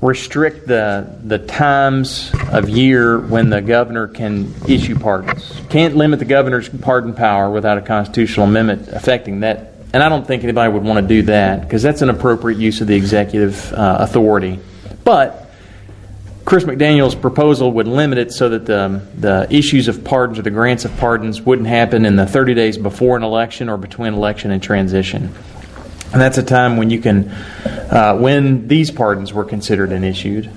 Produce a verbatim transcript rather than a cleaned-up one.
restrict the the times of year when the governor can issue pardons. Can't limit the governor's pardon power without a constitutional amendment affecting that. And I don't think anybody would want to do that because that's an appropriate use of the executive uh, authority. But Chris McDaniel's proposal would limit it so that the, the issues of pardons or the grants of pardons wouldn't happen in the thirty days before an election or between election and transition. And that's a time when you can, uh, when these pardons were considered and issued.